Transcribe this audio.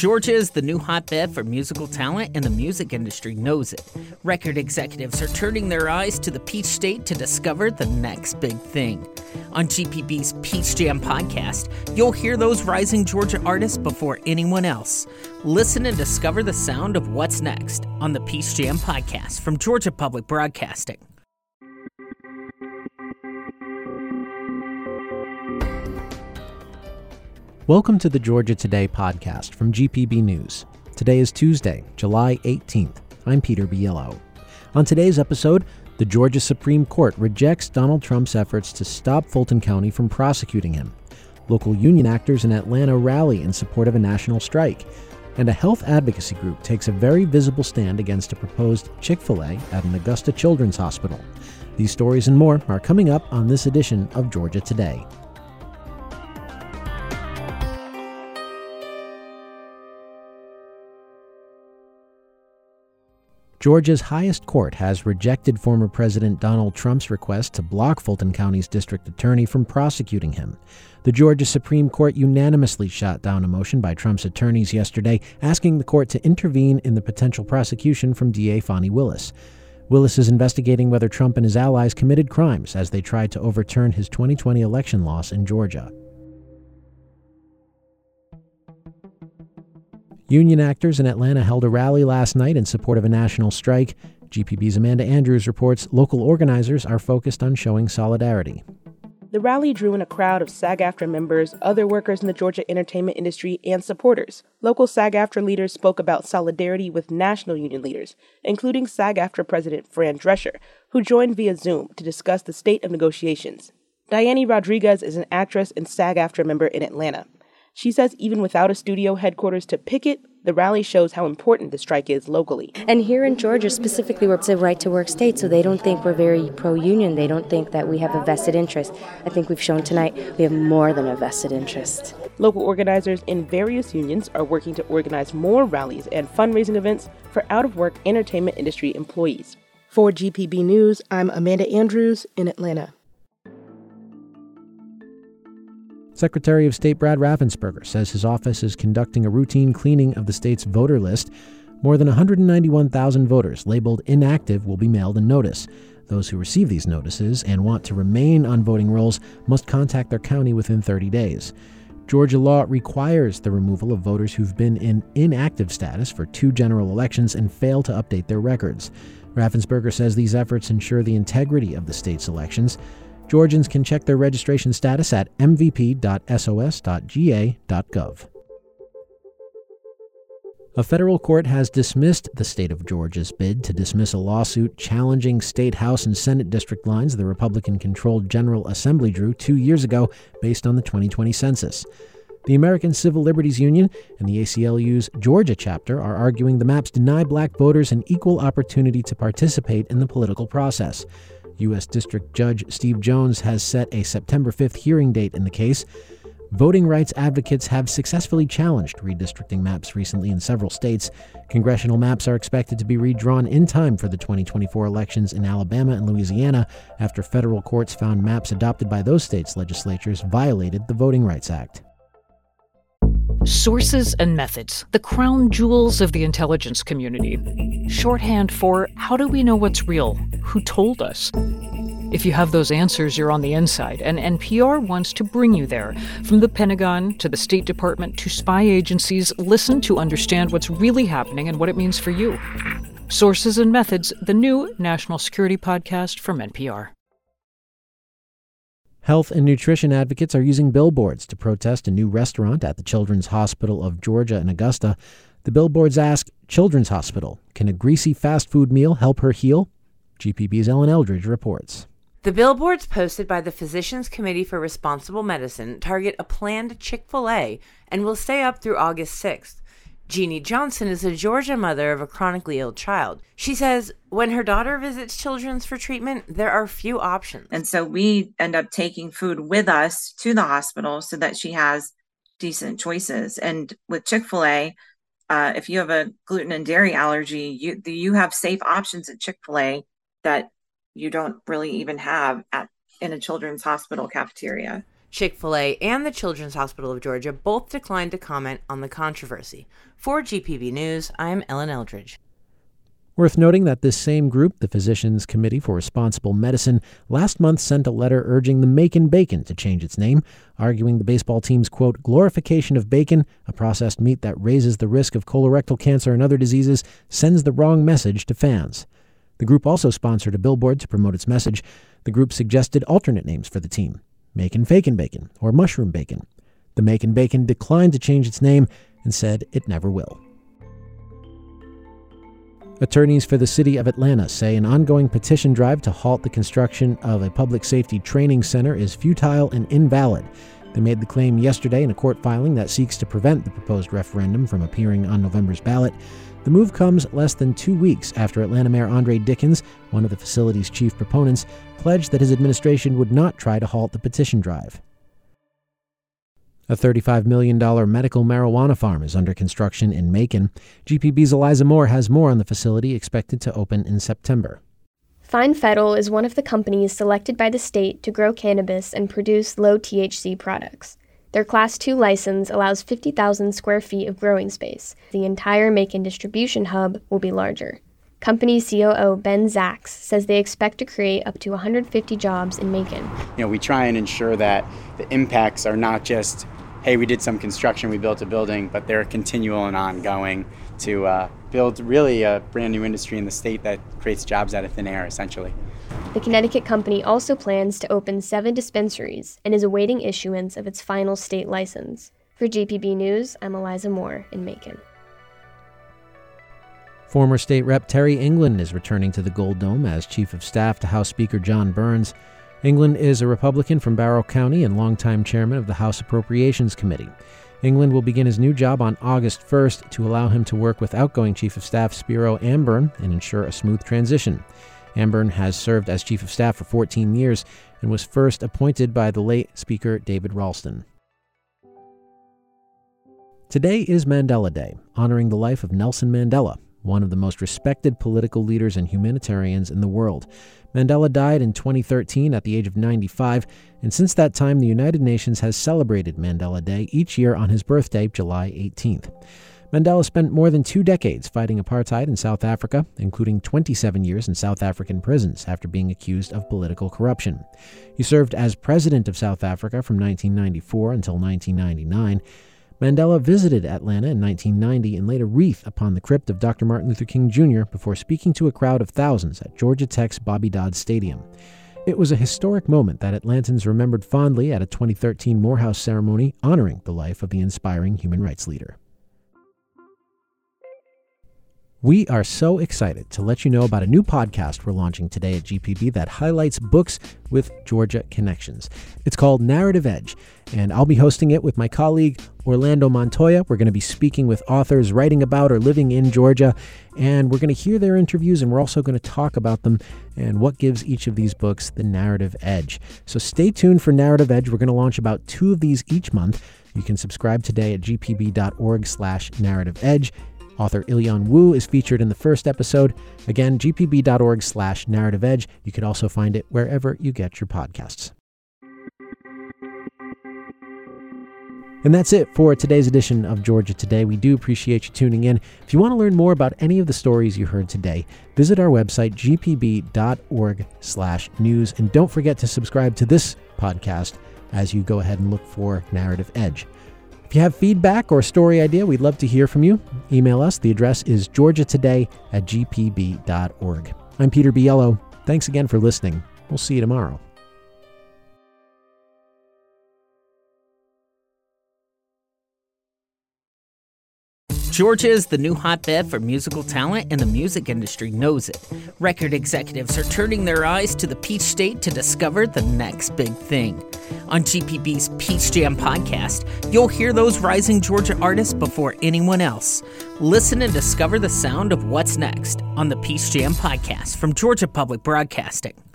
Georgia is the new hotbed for musical talent, and the music industry knows it. Record executives are turning their eyes to the Peach State to discover the next big thing. On GPB's Peach Jam podcast, you'll hear those rising Georgia artists before anyone else. Listen and discover the sound of what's next on the Peach Jam podcast from Georgia Public Broadcasting. Welcome to the Georgia Today podcast from GPB News. Today is Tuesday, July 18th. I'm Peter Biello. On today's episode, the Georgia Supreme Court rejects Donald Trump's efforts to stop Fulton County from prosecuting him. Local union actors in Atlanta rally in support of a national strike. And a health advocacy group takes a very visible stand against a proposed Chick-fil-A at an Augusta Children's Hospital. These stories and more are coming up on this edition of Georgia Today. Georgia's highest court has rejected former President Donald Trump's request to block Fulton County's district attorney from prosecuting him. The Georgia Supreme Court unanimously shot down a motion by Trump's attorneys yesterday asking the court to intervene in the potential prosecution from DA Fani Willis. Willis is investigating whether Trump and his allies committed crimes as they tried to overturn his 2020 election loss in Georgia. Union actors in Atlanta held a rally last night in support of a national strike. GPB's Amanda Andrews reports local organizers are focused on showing solidarity. The rally drew in a crowd of SAG-AFTRA members, other workers in the Georgia entertainment industry, and supporters. Local SAG-AFTRA leaders spoke about solidarity with national union leaders, including SAG-AFTRA President Fran Drescher, who joined via Zoom to discuss the state of negotiations. Diane Rodriguez is an actress and SAG-AFTRA member in Atlanta. She says even without a studio headquarters to picket, the rally shows how important the strike is locally. And here in Georgia, specifically, we're a right-to-work state, so they don't think we're very pro-union. They don't think that we have a vested interest. I think we've shown tonight we have more than a vested interest. Local organizers in various unions are working to organize more rallies and fundraising events for out-of-work entertainment industry employees. For GPB News, I'm Amanda Andrews in Atlanta. Secretary of State Brad Raffensperger says his office is conducting a routine cleaning of the state's voter list. More than 191,000 voters labeled inactive will be mailed a notice. Those who receive these notices and want to remain on voting rolls must contact their county within 30 days. Georgia law requires the removal of voters who've been in inactive status for 2 general elections and fail to update their records. Raffensperger says these efforts ensure the integrity of the state's elections. Georgians can check their registration status at mvp.sos.ga.gov. A federal court has dismissed the state of Georgia's bid to dismiss a lawsuit challenging state House and Senate district lines the Republican-controlled General Assembly drew 2 years ago based on the 2020 census. The American Civil Liberties Union and the ACLU's Georgia chapter are arguing the maps deny black voters an equal opportunity to participate in the political process. U.S. District Judge Steve Jones has set a September 5th hearing date in the case. Voting rights advocates have successfully challenged redistricting maps recently in several states. Congressional maps are expected to be redrawn in time for the 2024 elections in Alabama and Louisiana after federal courts found maps adopted by those states' legislatures violated the Voting Rights Act. Sources and methods, the crown jewels of the intelligence community. Shorthand for how do we know what's real? Who told us? If you have those answers, you're on the inside, and NPR wants to bring you there. From the Pentagon to the State Department to spy agencies, listen to understand what's really happening and what it means for you. Sources and Methods, the new national security podcast from NPR. Health and nutrition advocates are using billboards to protest a new restaurant at the Children's Hospital of Georgia in Augusta. The billboards ask, Children's Hospital, can a greasy fast food meal help her heal? GPB's Ellen Eldridge reports. The billboards posted by the Physicians Committee for Responsible Medicine target a planned Chick-fil-A and will stay up through August 6th. Jeannie Johnson is a Georgia mother of a chronically ill child. She says when her daughter visits Children's for treatment, there are few options. And so we end up taking food with us to the hospital so that she has decent choices. And with Chick-fil-A, if you have a gluten and dairy allergy, you have safe options at Chick-fil-A that you don't really even have in a children's hospital cafeteria. Chick-fil-A and the Children's Hospital of Georgia both declined to comment on the controversy. For GPB News, I'm Ellen Eldridge. Worth noting that this same group, the Physicians Committee for Responsible Medicine, last month sent a letter urging the Macon Bacon to change its name, arguing the baseball team's, quote, glorification of bacon, a processed meat that raises the risk of colorectal cancer and other diseases, sends the wrong message to fans. The group also sponsored a billboard to promote its message. The group suggested alternate names for the team, Macon Fakin Bacon or Mushroom Bacon. The Macon Bacon declined to change its name and said it never will. Attorneys for the city of Atlanta say an ongoing petition drive to halt the construction of a public safety training center is futile and invalid. They made the claim yesterday in a court filing that seeks to prevent the proposed referendum from appearing on November's ballot. The move comes less than 2 weeks after Atlanta Mayor Andre Dickens, one of the facility's chief proponents, pledged that his administration would not try to halt the petition drive. A $35 million medical marijuana farm is under construction in Macon. GPB's Eliza Moore has more on the facility, expected to open in September. Fine Federal is one of the companies selected by the state to grow cannabis and produce low-THC products. Their Class 2 license allows 50,000 square feet of growing space. The entire Macon distribution hub will be larger. Company COO Ben Zacks says they expect to create up to 150 jobs in Macon. We try and ensure that the impacts are not just, hey, we did some construction, we built a building, but they're continual and ongoing to build really a brand new industry in the state that creates jobs out of thin air, essentially. The Connecticut company also plans to open 7 dispensaries and is awaiting issuance of its final state license. For GPB News, I'm Eliza Moore in Macon. Former State Rep Terry England is returning to the Gold Dome as Chief of Staff to House Speaker John Burns. England is a Republican from Barrow County and longtime chairman of the House Appropriations Committee. England will begin his new job on August 1st to allow him to work with outgoing Chief of Staff Spiro Amburn and ensure a smooth transition. Amburn has served as Chief of Staff for 14 years and was first appointed by the late Speaker David Ralston. Today is Mandela Day, honoring the life of Nelson Mandela, one of the most respected political leaders and humanitarians in the world. Mandela died in 2013 at the age of 95, and since that time the United Nations has celebrated Mandela Day each year on his birthday, July 18th. Mandela spent more than 2 decades fighting apartheid in South Africa, including 27 years in South African prisons after being accused of political corruption. He served as president of South Africa from 1994 until 1999. Mandela visited Atlanta in 1990 and laid a wreath upon the crypt of Dr. Martin Luther King Jr. before speaking to a crowd of thousands at Georgia Tech's Bobby Dodd Stadium. It was a historic moment that Atlantans remembered fondly at a 2013 Morehouse ceremony honoring the life of the inspiring human rights leader. We are so excited to let you know about a new podcast we're launching today at GPB that highlights books with Georgia connections. It's called Narrative Edge, and I'll be hosting it with my colleague Orlando Montoya. We're going to be speaking with authors writing about or living in Georgia, and we're going to hear their interviews, and we're also going to talk about them and what gives each of these books the narrative edge. So stay tuned for Narrative Edge. We're going to launch about 2 of these each month. You can subscribe today at gpb.org/narrative edge. Author Ilion Wu is featured in the first episode. Again, gpb.org/narrative edge. You can also find it wherever you get your podcasts. And that's it for today's edition of Georgia Today. We do appreciate you tuning in. If you want to learn more about any of the stories you heard today, visit our website, gpb.org/news. And don't forget to subscribe to this podcast as you go ahead and look for Narrative Edge. If you have feedback or story idea, we'd love to hear from you. Email us. The address is georgiatoday@gpb.org. I'm Peter Biello. Thanks again for listening. We'll see you tomorrow. Georgia is the new hotbed for musical talent, and the music industry knows it. Record executives are turning their eyes to the Peach State to discover the next big thing. On GPB's Peach Jam podcast, you'll hear those rising Georgia artists before anyone else. Listen and discover the sound of what's next on the Peach Jam podcast from Georgia Public Broadcasting.